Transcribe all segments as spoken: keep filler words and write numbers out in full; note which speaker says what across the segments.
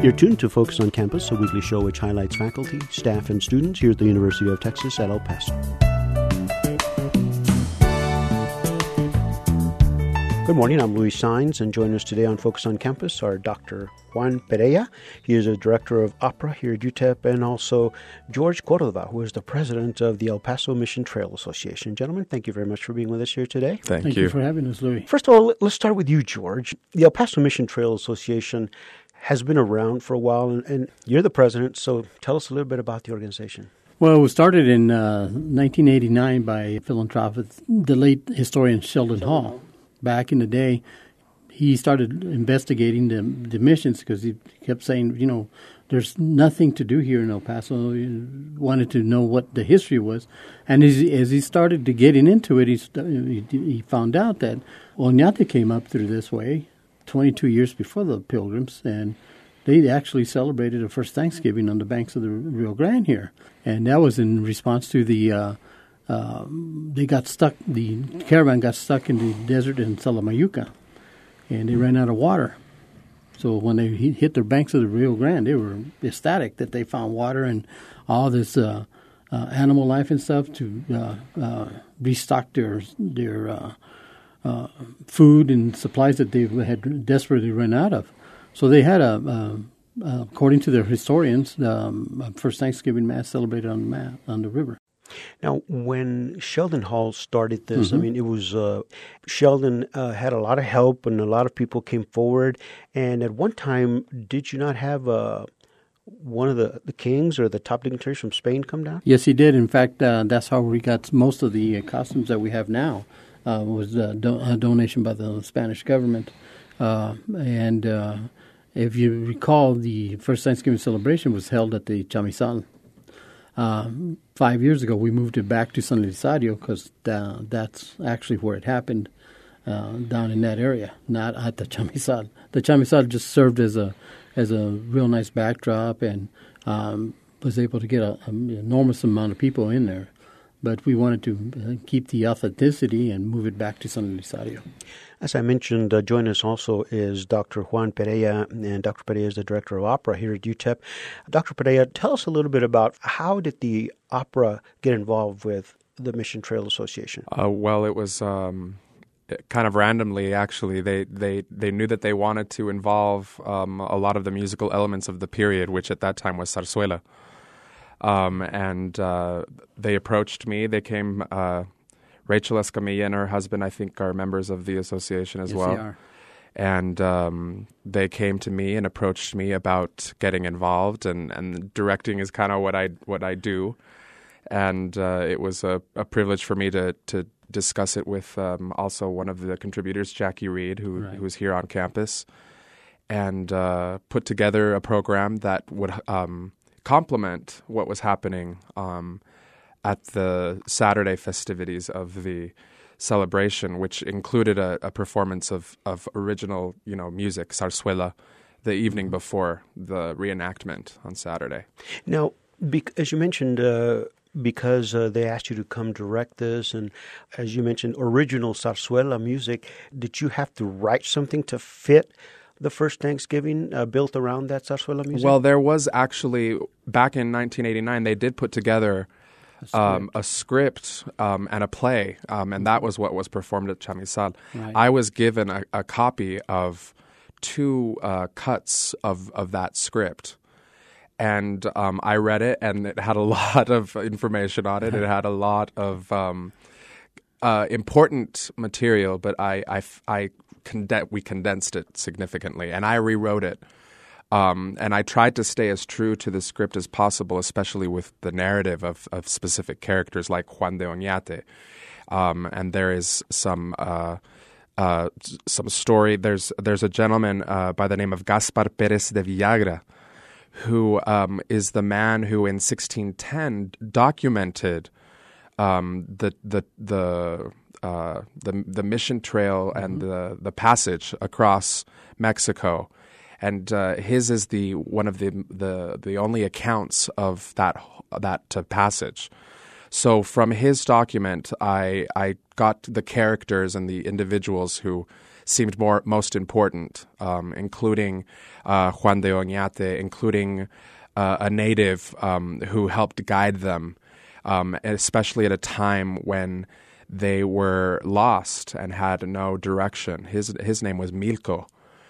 Speaker 1: You're tuned to Focus on Campus, a weekly show which highlights faculty, staff, and students here at the University of Texas at El Paso. Good morning, I'm Luis Saenz, and joining us today on Focus on Campus are Doctor Juan Perea. He is a director of opera here at U T E P, and also George Cordova, who is the president of the El Paso Mission Trail Association. Gentlemen, thank you very much for being with us here today.
Speaker 2: Thank,
Speaker 3: thank
Speaker 2: you.
Speaker 3: you for having us, Louis.
Speaker 1: First of all, let's start with you, George. The El Paso Mission Trail Association has been around for a while, and, and you're the president, so tell us a little bit about the organization.
Speaker 3: Well, it was started in uh, nineteen eighty-nine by philanthropist, the late historian Sheldon Hall. Back in the day, he started investigating the, the missions because he kept saying, you know, there's nothing to do here in El Paso. He wanted to know what the history was. And as, as he started to getting into it, he, he, he found out that Oñate came up through this way twenty-two years before the Pilgrims, and they actually celebrated the first Thanksgiving on the banks of the Rio Grande here. And that was in response to the, uh, uh, they got stuck, the caravan got stuck in the desert in Salamayuca, and they ran out of water. So when they hit the banks of the Rio Grande, they were ecstatic that they found water and all this uh, uh, animal life and stuff to uh, uh, restock their, their uh, Uh, food and supplies that they had desperately run out of. So they had a, uh, uh, according to their historians, the um, first Thanksgiving Mass celebrated on the, ma- on the river.
Speaker 1: Now, when Sheldon Hall started this,
Speaker 3: Mm-hmm.
Speaker 1: I mean, it was, uh, Sheldon uh, had a lot of help and a lot of people came forward. And at one time, did you not have uh, one of the, the kings or the top dignitaries from Spain come down?
Speaker 3: Yes, he did. In fact, uh, that's how we got most of the uh, costumes that we have now. Uh, was a, do- a donation by the Spanish government. Uh, and uh, if you recall, the first Thanksgiving celebration was held at the Chamizal. Uh, five years ago, we moved it back to San Elizario because uh, that's actually where it happened, uh, down in that area, not at the Chamizal. The Chamizal just served as a as a real nice backdrop and um, was able to get an enormous amount of people in there. But we wanted to keep the authenticity and move it back to San Elizario.
Speaker 1: As I mentioned, uh, joining us also is Doctor Juan Perea, and Doctor Perea is the director of opera here at U T E P. Doctor Perea, tell us a little bit about how did the opera get involved with the Mission Trail Association?
Speaker 2: Uh, well, it was um, kind of randomly, actually. They, they, they knew that they wanted to involve um, a lot of the musical elements of the period, which at that time was zarzuela. Um, and uh, they approached me. They came, uh, Rachel Escamilla and her husband, I think, are members of the association as
Speaker 3: yes,
Speaker 2: well.
Speaker 3: They are.
Speaker 2: And um, they came to me and approached me about getting involved, and, and directing is kind of what I what I do. And uh, it was a, a privilege for me to to discuss it with um, also one of the contributors, Jackie Reed, who
Speaker 3: right.
Speaker 2: who's here on campus, and uh, put together a program that would Um, complement what was happening um, at the Saturday festivities of the celebration, which included a, a performance of, of original, you know, music, zarzuela, the evening before the reenactment on Saturday.
Speaker 1: Now, bec- as you mentioned, uh, because uh, they asked you to come direct this, and as you mentioned, original zarzuela music, did you have to write something to fit the first Thanksgiving uh, built around that zarzuela music?
Speaker 2: Well, there was actually, back in nineteen eighty-nine, they did put together a script, um, a script um, and a play, um, and that was what was performed at Chamizal.
Speaker 3: Right.
Speaker 2: I was given a, a copy of two uh, cuts of, of that script, and um, I read it, and it had a lot of information on it. It had a lot of um, uh, important material, but I, I, I Conde- we condensed it significantly, and I rewrote it. Um, and I tried to stay as true to the script as possible, especially with the narrative of, of specific characters like Juan de Oñate. Um, and there is some uh, uh, some story. There's there's a gentleman uh, by the name of Gaspar Pérez de Villagra, who um, is the man who in sixteen ten documented um, the the the Uh, the the mission trail and mm-hmm. the the passage across Mexico, and uh, his is the one of the the the only accounts of that that uh, passage. So from his document, I I got the characters and the individuals who seemed more most important, um, including uh, Juan de Oñate, including uh, a native um, who helped guide them, um, especially at a time when they were lost and had no direction. His his name was Milko,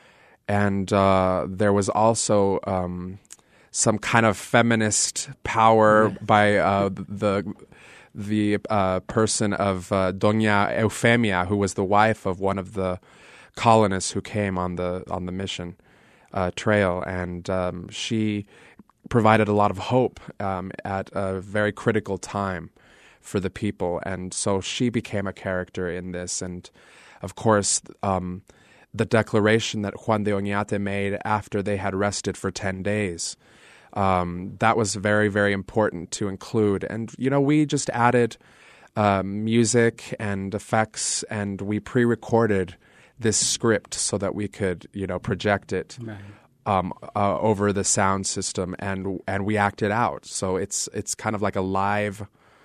Speaker 2: and uh, there was also um, some kind of feminist power by uh, the the uh, person of uh, Doña Eufemia, who was the wife of one of the colonists who came on the on the mission uh, trail, and um, she provided a lot of hope um, at a very critical time for the people, and so she became a character in this. And of course, um, the declaration that Juan de Oñate made after they had rested for ten days, um, that was very, very important to include. And, you know, we just added uh, music and effects, and we pre-recorded this script so that we could, you know, project it right. um, uh, over the sound system, and and we acted out. So it's it's kind of like a live.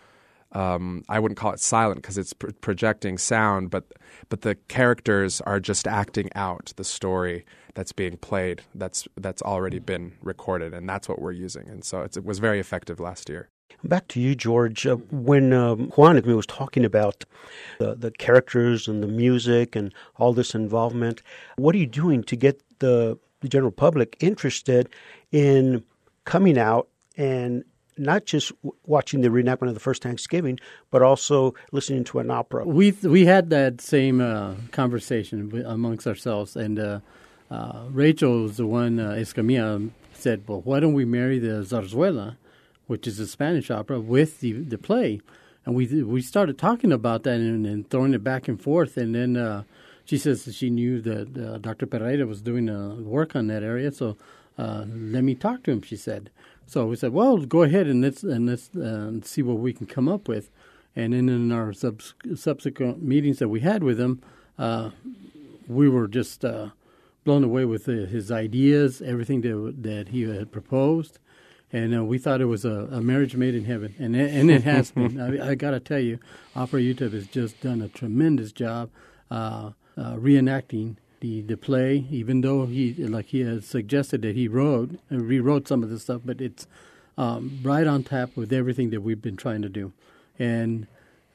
Speaker 2: Um, I wouldn't call it silent because it's pr- projecting sound, but but the characters are just acting out the story that's being played. That's that's already been recorded, and that's what we're using. And so it's, it was very effective last year.
Speaker 1: Back to you, George. Uh, when um, Juan was talking about the, the characters and the music and all this involvement, what are you doing to get the, the general public interested in coming out and not just w- watching the reenactment of the first Thanksgiving, but also listening to an opera?
Speaker 3: We we had that same uh, conversation amongst ourselves, and uh, uh, Rachel was the one, uh, Escamilla, said, well, why don't we marry the Zarzuela, which is a Spanish opera, with the the play? And we we started talking about that and, and throwing it back and forth, and then uh, she says that she knew that uh, Doctor Pereira was doing uh, work on that area, so uh, let me talk to him, she said. So we said, well, go ahead and let's and let's uh, see what we can come up with. And then in our subs- subsequent meetings that we had with him, uh, we were just uh, blown away with the, his ideas, everything that that he had proposed, and uh, we thought it was a, a marriage made in heaven, and it, and it has been. I, I got to tell you, Opera U T E P has just done a tremendous job uh, uh, reenacting The, the play, even though he, like he has suggested that he wrote and rewrote some of the stuff, but it's um, right on tap with everything that we've been trying to do. And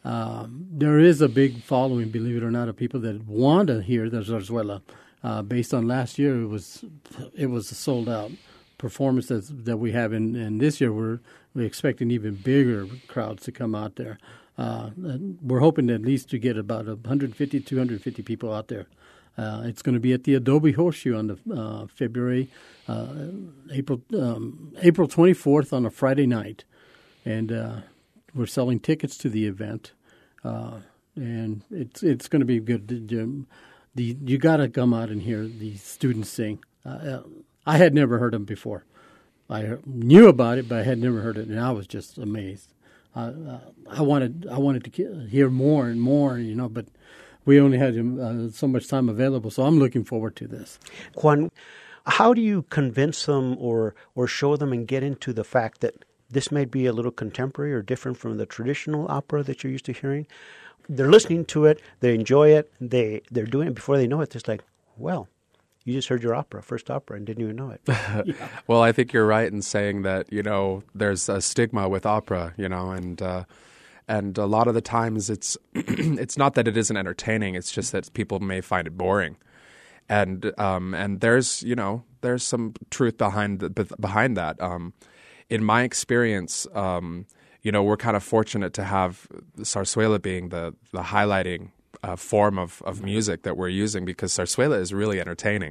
Speaker 3: um, there is a big following, believe it or not, of people that want to hear the Zarzuela. Uh, based on last year, it was it was a sold out performance that that we have, and, and this year we're we're expecting even bigger crowds to come out there. Uh, we're hoping at least to get about one hundred fifty, two hundred fifty people out there. Uh, it's going to be at the Adobe Horseshoe on the uh, February, uh, April um, April twenty-fourth on a Friday night, and uh, we're selling tickets to the event, uh, and it's it's going to be good. The, the you got to come out and hear the students sing. Uh, I had never heard them before. I knew about it, but I had never heard it, and I was just amazed. Uh, uh, I wanted I wanted to hear more and more, you know, but we only had uh, so much time available, so I'm looking forward to this.
Speaker 1: Juan, how do you convince them or or show them and get into the fact that this may be a little contemporary or different from the traditional opera that you're used to hearing? They're listening to it, they enjoy it, they, they're doing it. Before they know it, it's like, well, you just heard your opera, first opera, and didn't even know it.
Speaker 2: Yeah. Well, I think you're right in saying that, you know, there's a stigma with opera, you know, and uh, and a lot of the times it's it's not that it isn't entertaining, it's just that people may find it boring. And um, and there's, you know, there's some truth behind the, behind that. Um, in my experience, um, you know, we're kind of fortunate to have Zarzuela being the, the highlighting uh, form of, of music that we're using, because Zarzuela is really entertaining.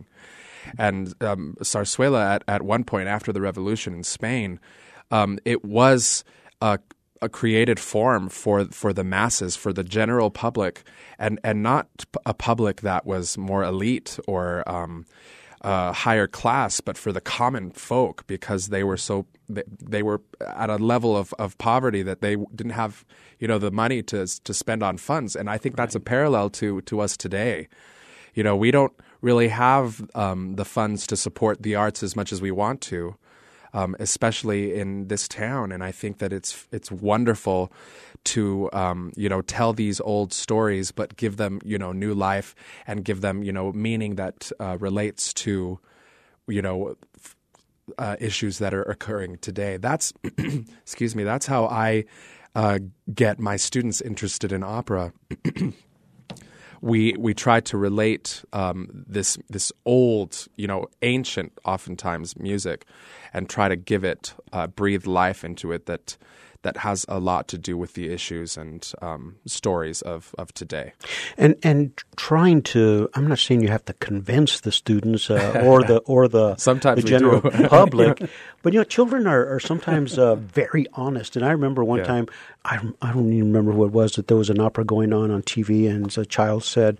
Speaker 2: And um, Zarzuela, at, at one point after the revolution in Spain, um, it was a, a created form for for the masses, for the general public, and, and not a public that was more elite or um, uh, higher class, but for the common folk, because they were so they, they were at a level of, of poverty that they didn't have, you know, the money to to spend on funds. And I think that's a parallel to to us today. You know, we don't really have um, the funds to support the arts as much as we want to. um, especially in this town. And I think that it's it's wonderful to um, you know tell these old stories, but give them you know new life and give them you know meaning that uh, relates to you know uh, issues that are occurring today. That's excuse me. That's how I uh, get my students interested in opera. We we try to relate um, this this old, you know, ancient, oftentimes music, and try to give it, uh, breathe life into it that that has a lot to do with the issues and um, stories of, of today.
Speaker 1: And and trying to, I'm not saying you have to convince the students uh, or the or the,
Speaker 2: sometimes
Speaker 1: the general
Speaker 2: we do.
Speaker 1: public, but you know, children are, are sometimes uh, very honest. And I remember one
Speaker 2: Yeah.
Speaker 1: time, I I don't even remember what it was, that there was an opera going on on T V, and a child said,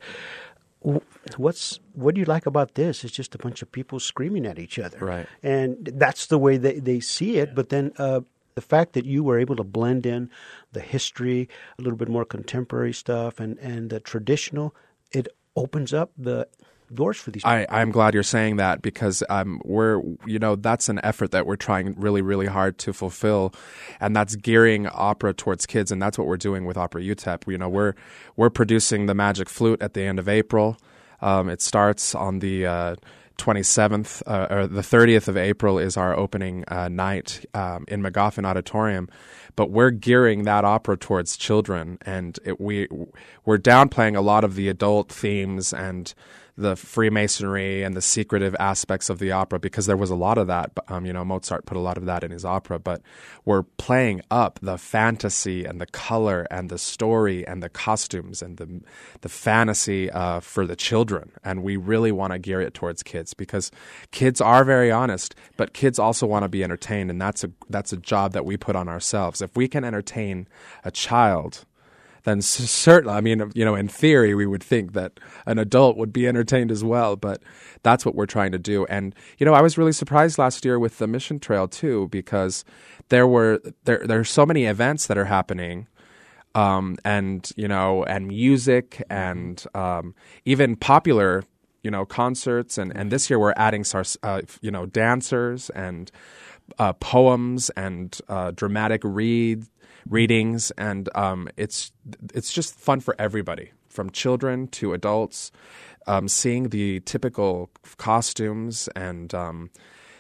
Speaker 1: What's what do you like about this? It's just a bunch of people screaming at each other,
Speaker 2: Right?
Speaker 1: And that's the way they, they see it. But then uh, the fact that you were able to blend in the history, a little bit more contemporary stuff, and and the traditional, it opens up the doors for these people.
Speaker 2: I, I'm glad you're saying that, because um, we're, you know, that's an effort that we're trying really, really hard to fulfill, and that's gearing opera towards kids, and that's what we're doing with Opera U T E P. You know, we're we're producing the Magic Flute at the end of April. Um, it starts on the uh, twenty-seventh, uh, or the thirtieth of April is our opening uh, night um, in McGoffin Auditorium. But we're gearing that opera towards children, and it, we we're downplaying a lot of the adult themes and the Freemasonry and the secretive aspects of the opera, because there was a lot of that. Um, you know, Mozart put a lot of that in his opera, but we're playing up the fantasy and the color and the story and the costumes and the the fantasy uh, for the children. And we really want to gear it towards kids, because kids are very honest, but kids also want to be entertained, and that's a that's a job that we put on ourselves. If we can entertain a child, then certainly, I mean, you know, in theory, we would think that an adult would be entertained as well, but that's what we're trying to do. And, you know, I was really surprised last year with the Mission Trail, too, because there were, there, there are so many events that are happening, um, and, you know, and music and um, even popular, you know, concerts. And, and this year we're adding, uh, you know, dancers and uh, poems and uh, dramatic read. readings, and um, it's it's just fun for everybody, from children to adults, um, seeing the typical costumes and um,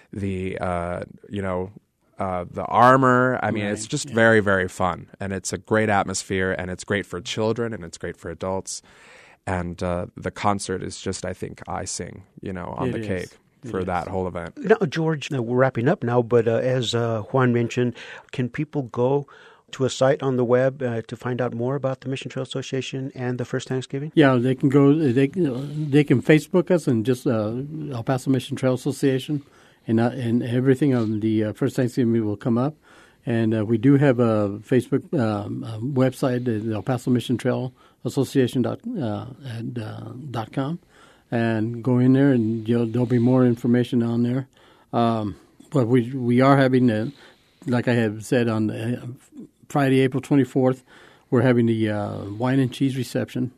Speaker 2: the uh, you know uh, the armor. I mean,
Speaker 3: Right.
Speaker 2: it's just
Speaker 3: Yeah.
Speaker 2: very, very fun, and it's a great atmosphere, and it's great for children, and it's great for adults, and uh, the concert is just, I think, icing, you know, on
Speaker 3: It
Speaker 2: the
Speaker 3: is.
Speaker 2: cake
Speaker 3: It
Speaker 2: for
Speaker 3: is.
Speaker 2: that whole event.
Speaker 1: Now, George, now we're wrapping up now, but uh, as uh, Juan mentioned, can people go to a site on the web uh, to find out more about the Mission Trail Association and the First Thanksgiving?
Speaker 3: Yeah, they can go. They they can Facebook us and just uh, El Paso Mission Trail Association, and uh, and everything on the uh, First Thanksgiving will come up. And uh, we do have a Facebook um, uh, website, the El Paso Mission Trail Association dot uh, and, uh, dot com, and go in there, and you'll, there'll be more information on there. Um, but we we are having, a, like I have said, on the, uh, Friday, April twenty-fourth, we're having the uh, wine and cheese reception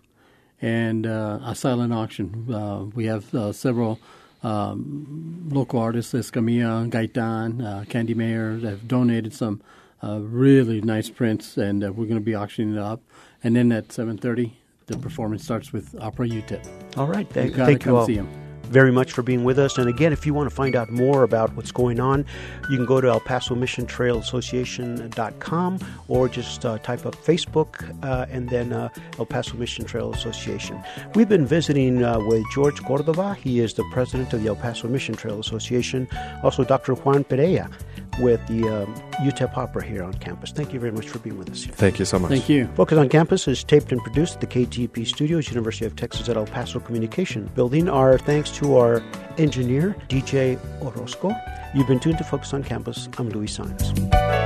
Speaker 3: and uh, a silent auction. Uh, we have uh, several um, local artists, Escamilla, Gaitan, uh, Candy Mayer, that have donated some uh, really nice prints, and uh, we're going to be auctioning it up. And then at seven thirty, the performance starts with Opera U T E P.
Speaker 1: All right.
Speaker 3: You
Speaker 1: Thank,
Speaker 3: got to
Speaker 1: thank you
Speaker 3: come
Speaker 1: all
Speaker 3: see them.
Speaker 1: very much for being with us. And again, if you want to find out more about what's going on, you can go to El Paso Mission Trail Association dot com, or just uh, type up Facebook uh, and then uh, El Paso Mission Trail Association. We've been visiting uh, with George Cordova. He is the president of the El Paso Mission Trail Association. Also, Doctor Juan Perea with the um, U T E P Opera here on campus. Thank you very much for being with us.
Speaker 2: Thank you so much.
Speaker 3: Thank you.
Speaker 1: Focus on Campus is taped and produced at the K T E P Studios, University of Texas at El Paso Communication Building. Our thanks to our engineer, D J Orozco. You've been tuned to Focus on Campus. I'm Luis Saenz.